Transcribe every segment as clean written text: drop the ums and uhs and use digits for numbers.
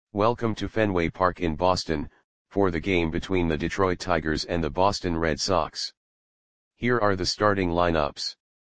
Welcome to Fenway Park in Boston, for the game between the Detroit Tigers and the Boston Red Sox. Here are the starting lineups.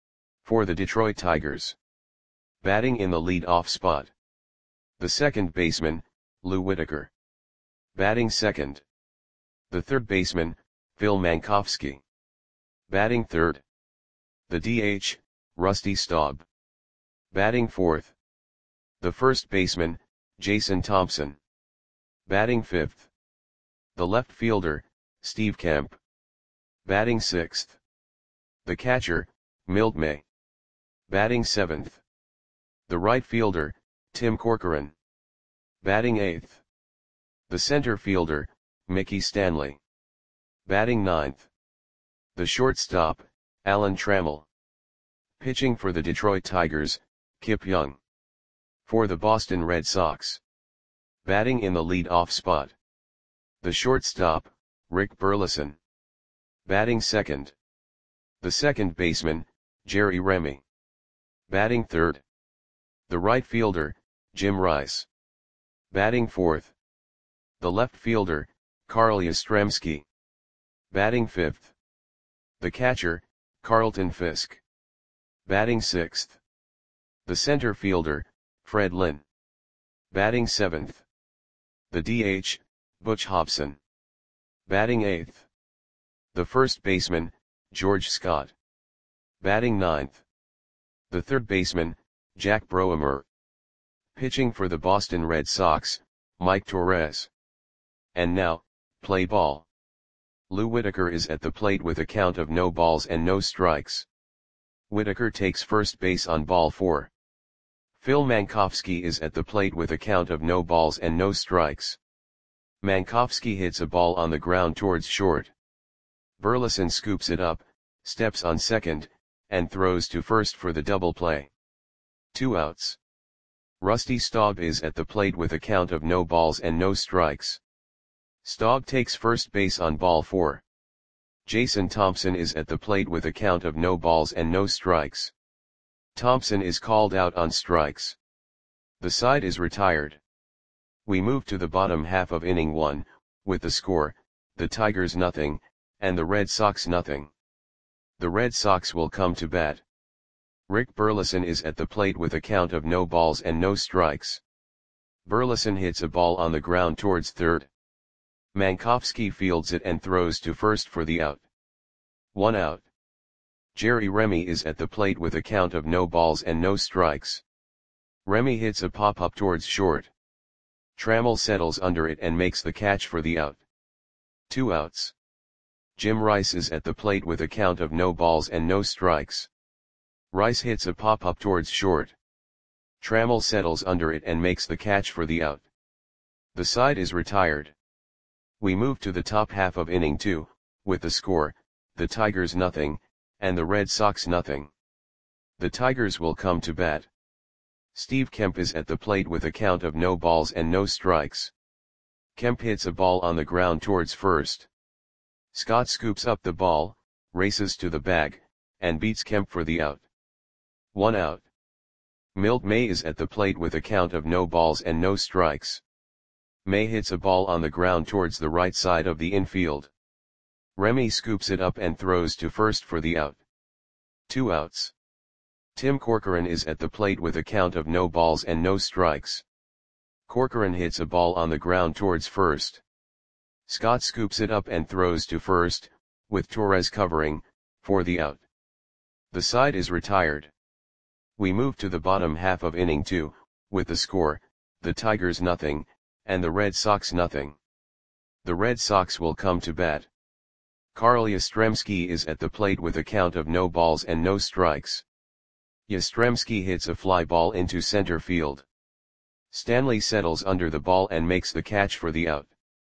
For the Detroit Tigers. Batting in the lead-off spot. The second baseman, Lou Whitaker. Batting second. The third baseman, Phil Mankowski. Batting third. The DH, Rusty Staub. Batting fourth. The first baseman, Jason Thompson. Batting fifth. The left fielder, Steve Kemp. Batting sixth. The catcher, Milt May. Batting seventh. The right fielder, Tim Corcoran. Batting eighth. The center fielder, Mickey Stanley. Batting ninth. The shortstop, Alan Trammell. Pitching for the Detroit Tigers, Kip Young. For the Boston Red Sox. Batting in the lead-off spot. The shortstop, Rick Burleson. Batting second. The second baseman, Jerry Remy. Batting third. The right fielder, Jim Rice. Batting fourth. The left fielder, Carl Yastrzemski. Batting fifth. The catcher, Carlton Fisk. Batting sixth. The center fielder, Fred Lynn. Batting seventh. The DH, Butch Hobson. Batting eighth. The first baseman, George Scott. Batting ninth. The third baseman, Jack Broemer. Pitching for the Boston Red Sox, Mike Torres. And now, play ball. Lou Whitaker is at the plate with a count of no balls and no strikes. Whitaker takes first base on ball 4. Phil Mankowski is at the plate with a count of no balls and no strikes. Mankowski hits a ball on the ground towards short. Burleson scoops it up, steps on second, and throws to first for the double play. 2 outs. Rusty Staub is at the plate with a count of no balls and no strikes. Staub takes first base on ball 4. Jason Thompson is at the plate with a count of no balls and no strikes. Thompson is called out on strikes. The side is retired. We move to the bottom half of inning 1, with the score, the Tigers nothing, and the Red Sox nothing. The Red Sox will come to bat. Rick Burleson is at the plate with a count of no balls and no strikes. Burleson hits a ball on the ground towards third. Mankowski fields it and throws to first for the out. 1 out. Jerry Remy is at the plate with a count of no balls and no strikes. Remy hits a pop-up towards short. Trammell settles under it and makes the catch for the out. 2 outs. Jim Rice is at the plate with a count of no balls and no strikes. Rice hits a pop-up towards short. Trammell settles under it and makes the catch for the out. The side is retired. We move to the top half of inning 2, with the score, the Tigers nothing, and the Red Sox nothing. The Tigers will come to bat. Steve Kemp is at the plate with a count of no balls and no strikes. Kemp hits a ball on the ground towards first. Scott scoops up the ball, races to the bag, and beats Kemp for the out. 1 out. Milt May is at the plate with a count of no balls and no strikes. May hits a ball on the ground towards the right side of the infield. Remy scoops it up and throws to first for the out. 2 outs. Tim Corcoran is at the plate with a count of no balls and no strikes. Corcoran hits a ball on the ground towards first. Scott scoops it up and throws to first, with Torres covering, for the out. The side is retired. We move to the bottom half of inning 2, with the score, the Tigers nothing, and the Red Sox nothing. The Red Sox will come to bat. Carl Yastrzemski is at the plate with a count of no balls and no strikes. Yastrzemski hits a fly ball into center field. Stanley settles under the ball and makes the catch for the out.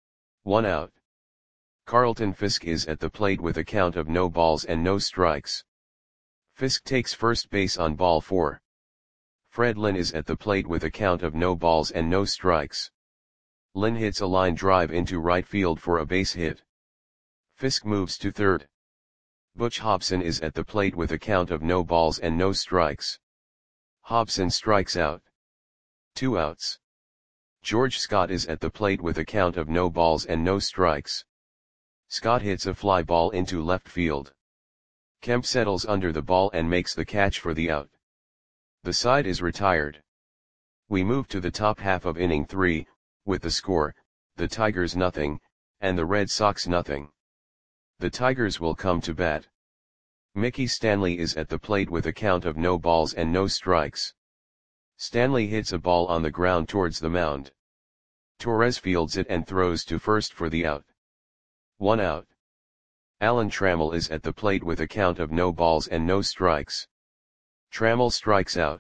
1 out. Carlton Fisk is at the plate with a count of no balls and no strikes. Fisk takes first base on ball 4. Fred Lynn is at the plate with a count of no balls and no strikes. Lynn hits a line drive into right field for a base hit. Fisk moves to third. Butch Hobson is at the plate with a count of no balls and no strikes. Hobson strikes out. 2 outs. George Scott is at the plate with a count of no balls and no strikes. Scott hits a fly ball into left field. Kemp settles under the ball and makes the catch for the out. The side is retired. We move to the top half of inning 3, with the score, the Tigers nothing, and the Red Sox nothing. The Tigers will come to bat. Mickey Stanley is at the plate with a count of no balls and no strikes. Stanley hits a ball on the ground towards the mound. Torres fields it and throws to first for the out. 1 out. Alan Trammell is at the plate with a count of no balls and no strikes. Trammell strikes out.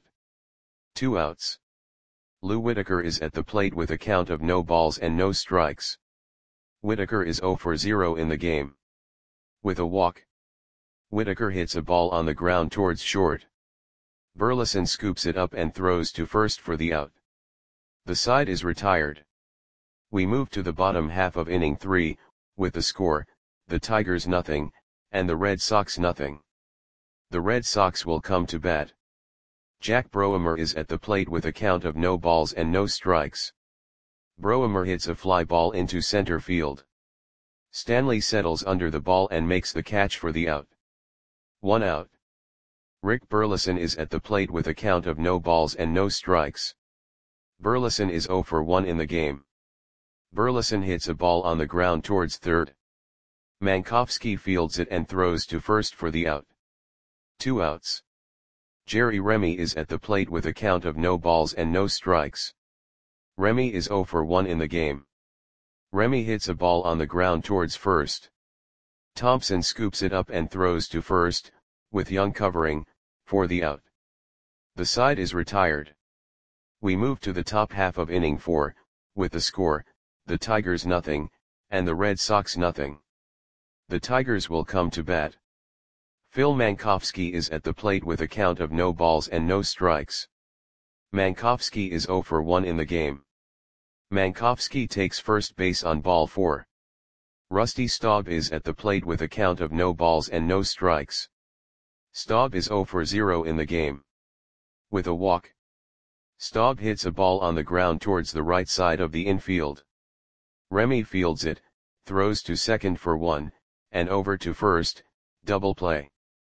2 outs. Lou Whitaker is at the plate with a count of no balls and no strikes. Whitaker is 0 for 0 in the game. With a walk, Whitaker hits a ball on the ground towards short. Burleson scoops it up and throws to first for the out. The side is retired. We move to the bottom half of inning 3, with the score, the Tigers nothing, and the Red Sox nothing. The Red Sox will come to bat. Jack Broemer is at the plate with a count of no balls and no strikes. Broemer hits a fly ball into center field. Stanley settles under the ball and makes the catch for the out. 1 out. Rick Burleson is at the plate with a count of no balls and no strikes. Burleson is 0 for 1 in the game. Burleson hits a ball on the ground towards third. Mankowski fields it and throws to first for the out. 2 outs. Jerry Remy is at the plate with a count of no balls and no strikes. Remy is 0 for 1 in the game. Remy hits a ball on the ground towards first. Thompson scoops it up and throws to first, with Young covering, for the out. The side is retired. We move to the top half of inning 4, with the score, the Tigers nothing, and the Red Sox nothing. The Tigers will come to bat. Phil Mankowski is at the plate with a count of no balls and no strikes. Mankowski is 0 for 1 in the game. Mankowski takes first base on ball 4. Rusty Staub is at the plate with a count of no balls and no strikes. Staub is 0 for 0 in the game. With a walk, Staub hits a ball on the ground towards the right side of the infield. Remy fields it, throws to second for 1, and over to first, double play.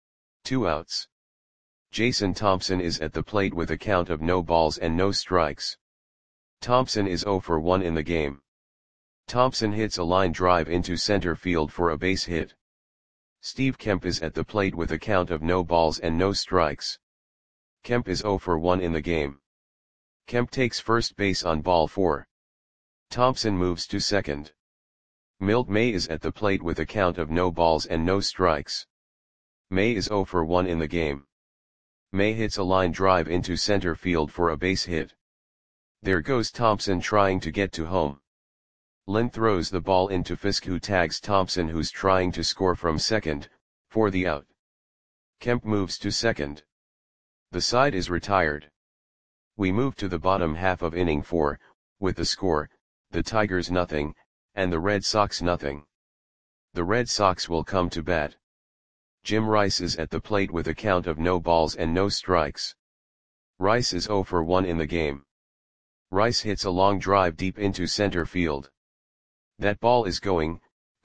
2 outs. Jason Thompson is at the plate with a count of no balls and no strikes. Thompson is 0 for 1 in the game. Thompson hits a line drive into center field for a base hit. Steve Kemp is at the plate with a count of no balls and no strikes. Kemp is 0 for 1 in the game. Kemp takes first base on ball 4. Thompson moves to second. Milt May is at the plate with a count of no balls and no strikes. May is 0 for 1 in the game. May hits a line drive into center field for a base hit. There goes Thompson trying to get to home. Lynn throws the ball into Fisk, who tags Thompson, who's trying to score from second, for the out. Kemp moves to second. The side is retired. We move to the bottom half of inning 4, with the score, the Tigers nothing, and the Red Sox nothing. The Red Sox will come to bat. Jim Rice is at the plate with a count of no balls and no strikes. Rice is 0 for 1 in the game. Rice hits a long drive deep into center field. That ball is gone.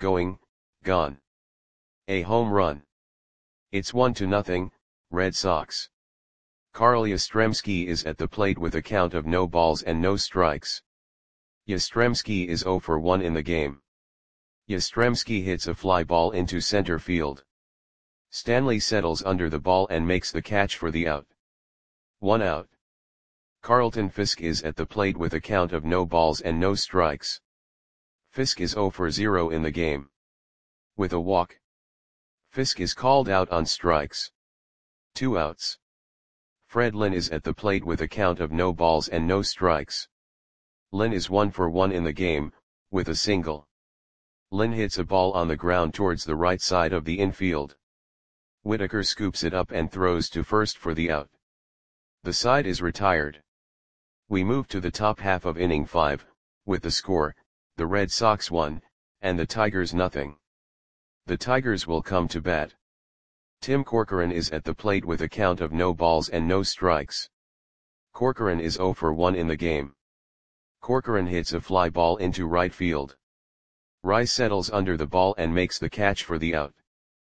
A home run. It's 1-0, Red Sox. Carl Yastrzemski is at the plate with a count of no balls and no strikes. Yastrzemski is 0 for 1 in the game. Yastrzemski hits a fly ball into center field. Stanley settles under the ball and makes the catch for the out. 1 out. Carlton Fisk is at the plate with a count of no balls and no strikes. Fisk is 0 for 0 in the game. With a walk, Fisk is called out on strikes. 2 outs. Fred Lynn is at the plate with a count of no balls and no strikes. Lynn is 1 for 1 in the game, with a single. Lynn hits a ball on the ground towards the right side of the infield. Whitaker scoops it up and throws to first for the out. The side is retired. We move to the top half of inning 5, with the score, the Red Sox 1, and the Tigers nothing. The Tigers will come to bat. Tim Corcoran is at the plate with a count of no balls and no strikes. Corcoran is 0 for 1 in the game. Corcoran hits a fly ball into right field. Rice settles under the ball and makes the catch for the out.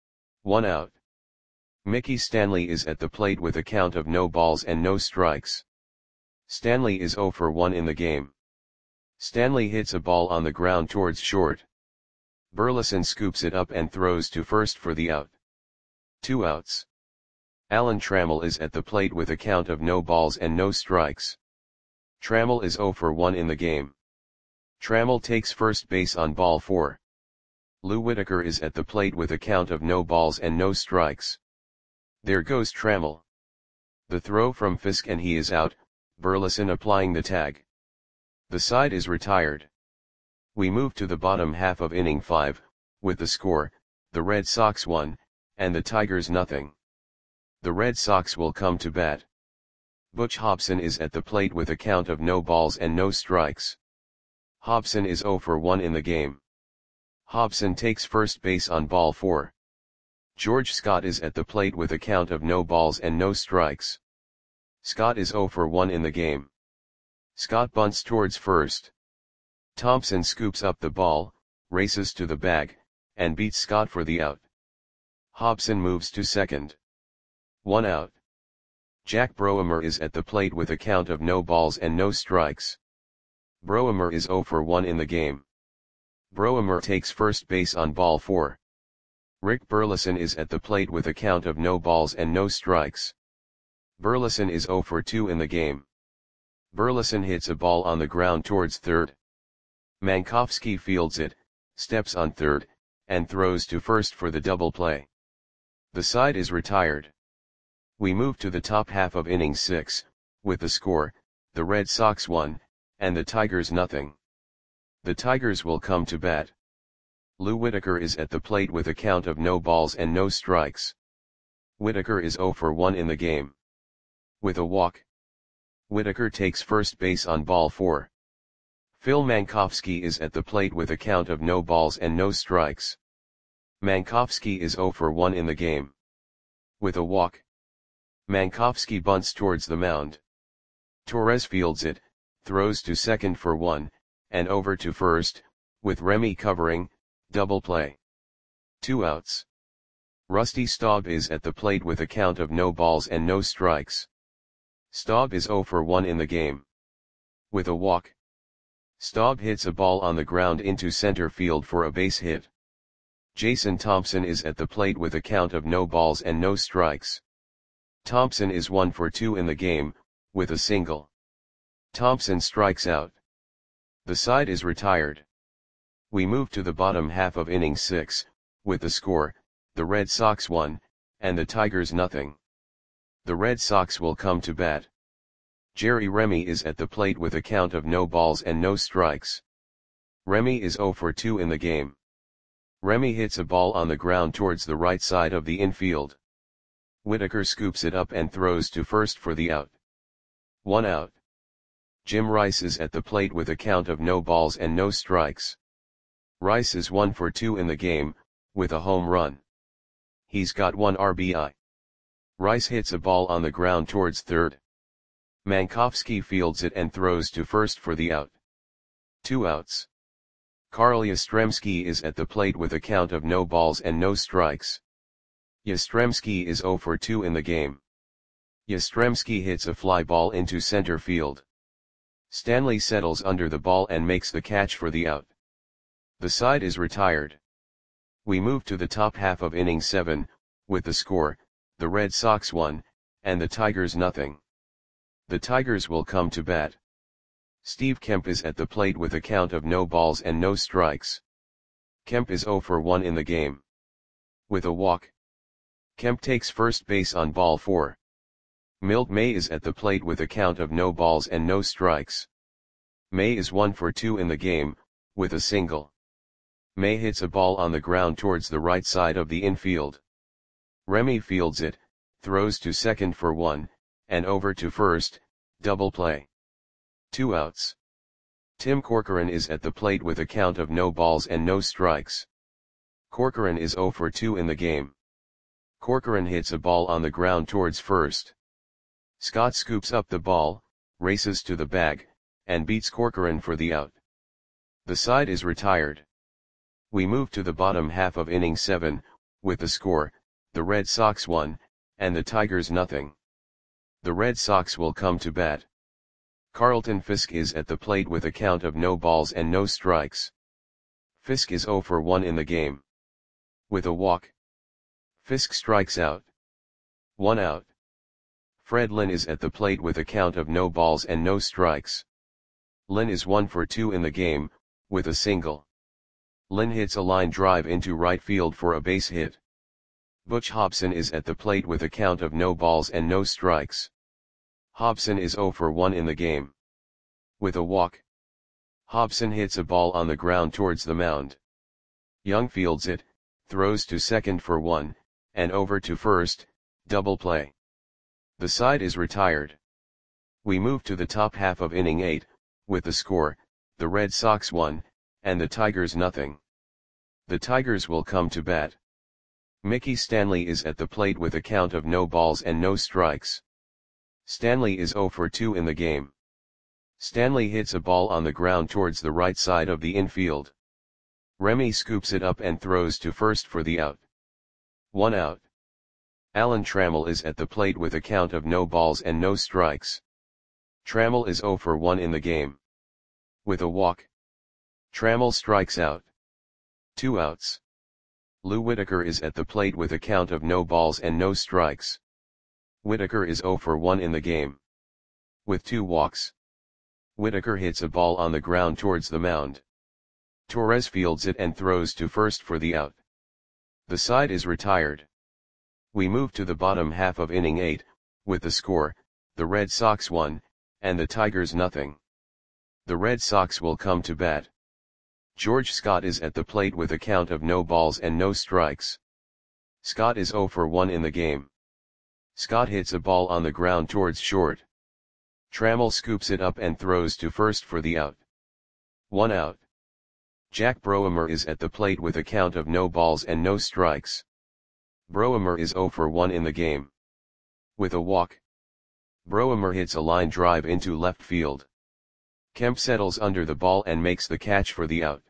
1 out. Mickey Stanley is at the plate with a count of no balls and no strikes. Stanley is 0 for 1 in the game. Stanley hits a ball on the ground towards short. Burleson scoops it up and throws to first for the out. 2 outs. Alan Trammell is at the plate with a count of no balls and no strikes. Trammell is 0 for 1 in the game. Trammell takes first base on ball 4. Lou Whitaker is at the plate with a count of no balls and no strikes. There goes Trammell. The throw from Fisk and he is out, Burleson applying the tag. The side is retired. We move to the bottom half of inning 5, with the score, the Red Sox 1, and the Tigers nothing. The Red Sox will come to bat. Butch Hobson is at the plate with a count of no balls and no strikes. Hobson is 0 for 1 in the game. Hobson takes first base on ball 4. George Scott is at the plate with a count of no balls and no strikes. Scott is 0 for 1 in the game. Scott bunts towards first. Thompson scoops up the ball, races to the bag, and beats Scott for the out. Hobson moves to second. 1 out. Jack Broemer is at the plate with a count of no balls and no strikes. Broemer is 0 for 1 in the game. Broemer takes first base on ball 4. Rick Burleson is at the plate with a count of no balls and no strikes. Burleson is 0 for 2 in the game. Burleson hits a ball on the ground towards third. Mankowski fields it, steps on third, and throws to first for the double play. The side is retired. We move to the top half of inning 6, with the score, the Red Sox 1, and the Tigers nothing. The Tigers will come to bat. Lou Whitaker is at the plate with a count of no balls and no strikes. Whitaker is 0 for 1 in the game. With a walk. Whitaker takes first base on ball 4. Phil Mankowski is at the plate with a count of no balls and no strikes. Mankowski is 0 for 1 in the game. With a walk. Mankowski bunts towards the mound. Torres fields it, throws to second for 1, and over to first, with Remy covering, double play. 2 outs. Rusty Staub is at the plate with a count of no balls and no strikes. Staub is 0 for 1 in the game. With a walk. Staub hits a ball on the ground into center field for a base hit. Jason Thompson is at the plate with a count of no balls and no strikes. Thompson is 1 for 2 in the game, with a single. Thompson strikes out. The side is retired. We move to the bottom half of inning 6, with the score, the Red Sox 1, and the Tigers nothing. The Red Sox will come to bat. Jerry Remy is at the plate with a count of no balls and no strikes. Remy is 0 for 2 in the game. Remy hits a ball on the ground towards the right side of the infield. Whitaker scoops it up and throws to first for the out. 1 out. Jim Rice is at the plate with a count of no balls and no strikes. Rice is 1 for 2 in the game, with a home run. He's got 1 RBI. Rice hits a ball on the ground towards third. Mankowski fields it and throws to first for the out. 2 outs. Carl Yastrzemski is at the plate with a count of no balls and no strikes. Yastrzemski is 0 for 2 in the game. Yastrzemski hits a fly ball into center field. Stanley settles under the ball and makes the catch for the out. The side is retired. We move to the top half of inning 7, with the score, the Red Sox 1, and the Tigers nothing. The Tigers will come to bat. Steve Kemp is at the plate with a count of no balls and no strikes. Kemp is 0 for 1 in the game. With a walk. Kemp takes first base on ball 4. Milt May is at the plate with a count of no balls and no strikes. May is 1 for 2 in the game, with a single. May hits a ball on the ground towards the right side of the infield. Remy fields it, throws to second for 1, and over to first, double play. 2 outs. Tim Corcoran is at the plate with a count of no balls and no strikes. Corcoran is 0 for 2 in the game. Corcoran hits a ball on the ground towards first. Scott scoops up the ball, races to the bag, and beats Corcoran for the out. The side is retired. We move to the bottom half of inning 7, with the score, the Red Sox 1, and the Tigers nothing. The Red Sox will come to bat. Carlton Fisk is at the plate with a count of no balls and no strikes. Fisk is 0 for 1 in the game. With a walk, Fisk strikes out. 1 out. Fred Lynn is at the plate with a count of no balls and no strikes. Lynn is 1 for 2 in the game, with a single. Lynn hits a line drive into right field for a base hit. Butch Hobson is at the plate with a count of no balls and no strikes. Hobson is 0 for 1 in the game. With a walk, Hobson hits a ball on the ground towards the mound. Young fields it, throws to second for 1, and over to first, double play. The side is retired. We move to the top half of inning 8, with the score, the Red Sox 1, and the Tigers nothing. The Tigers will come to bat. Mickey Stanley is at the plate with a count of no balls and no strikes. Stanley is 0 for 2 in the game. Stanley hits a ball on the ground towards the right side of the infield. Remy scoops it up and throws to first for the out. 1 out. Alan Trammell is at the plate with a count of no balls and no strikes. Trammell is 0 for 1 in the game. With a walk, Trammell strikes out. 2 outs. Lou Whitaker is at the plate with a count of no balls and no strikes. Whitaker is 0 for 1 in the game. With 2 walks, Whitaker hits a ball on the ground towards the mound. Torres fields it and throws to first for the out. The side is retired. We move to the bottom half of inning 8, with the score, the Red Sox 1, and the Tigers nothing. The Red Sox will come to bat. George Scott is at the plate with a count of no balls and no strikes. Scott is 0 for 1 in the game. Scott hits a ball on the ground towards short. Trammell scoops it up and throws to first for the out. 1 out. Jack Broemer is at the plate with a count of no balls and no strikes. Broemer is 0 for 1 in the game. With a walk, Broemer hits a line drive into left field. Kemp settles under the ball and makes the catch for the out.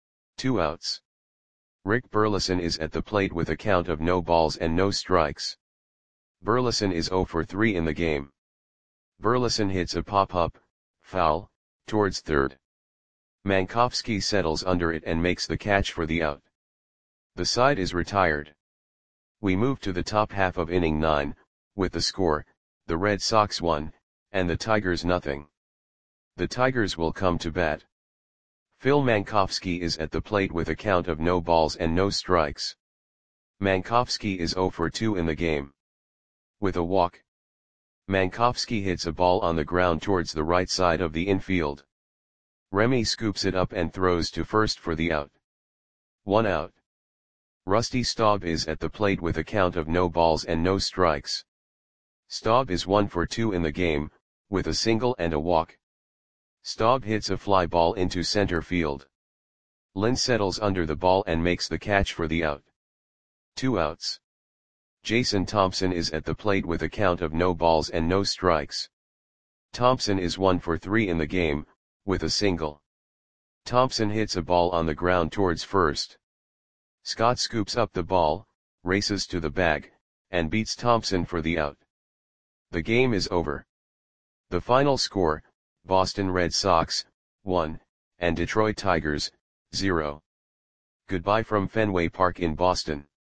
2 outs. Rick Burleson is at the plate with a count of no balls and no strikes. Burleson is 0 for 3 in the game. Burleson hits a pop-up, foul, towards third. Mankowski settles under it and makes the catch for the out. The side is retired. We move to the top half of inning 9, with the score, the Red Sox 1, and the Tigers nothing. The Tigers will come to bat. Phil Mankowski is at the plate with a count of no balls and no strikes. Mankowski is 0 for 2 in the game. With a walk, Mankowski hits a ball on the ground towards the right side of the infield. Remy scoops it up and throws to first for the out. 1 out. Rusty Staub is at the plate with a count of no balls and no strikes. Staub is 1 for 2 in the game, with a single and a walk. Staub hits a fly ball into center field. Lynn settles under the ball and makes the catch for the out. 2 outs. Jason Thompson is at the plate with a count of no balls and no strikes. Thompson is 1 for 3 in the game, with a single. Thompson hits a ball on the ground towards first. Scott scoops up the ball, races to the bag, and beats Thompson for the out. The game is over. The final score, Boston Red Sox, 1, and Detroit Tigers, 0. Goodbye from Fenway Park in Boston.